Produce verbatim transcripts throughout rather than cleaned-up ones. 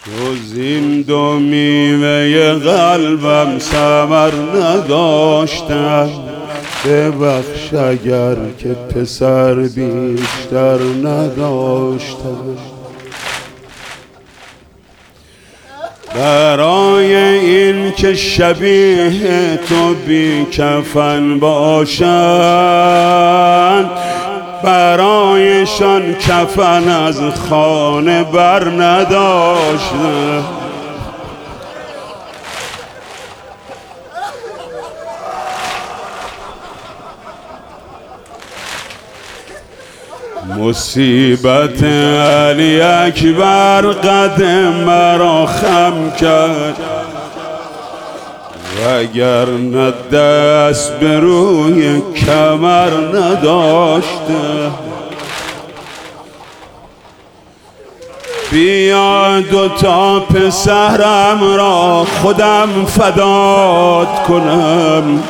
جز این دو میوه قلبم ثمر نداشتم، ببخش اگر که پسر بیشتر نداشتم. برای این که شبیه تو بی کفن باشند، برایشان کفن از خانه بر نداشتم. مصیبت علی اکبر قدم مرا خم کرد، وگرنه دست به روی کمر نداشته. بیا دوتا پسرم را خودم فدات کنم،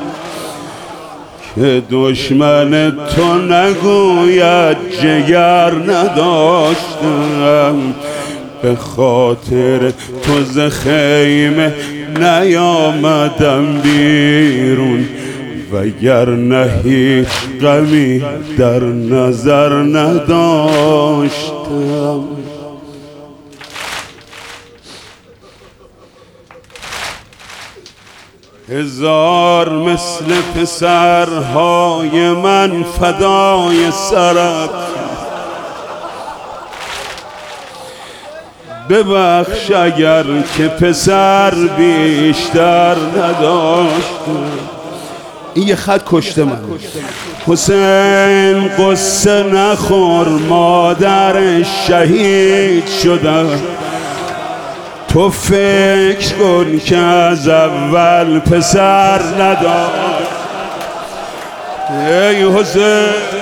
که دشمن تو نگوید جگر نداشتم. به خاطر تو ز خیمه نیامدم بیرون، وگرنه هیچ غمی در نظر نداشتم. هزار مثل پسرهای من فدای سرت، ببخش اگر که پسر بیشتر نداشتم. این یه خط کشته من. حسین قصه نخور، مادر شهید شدم. تو فکر کن که از اول پسر نداشت. ای حسین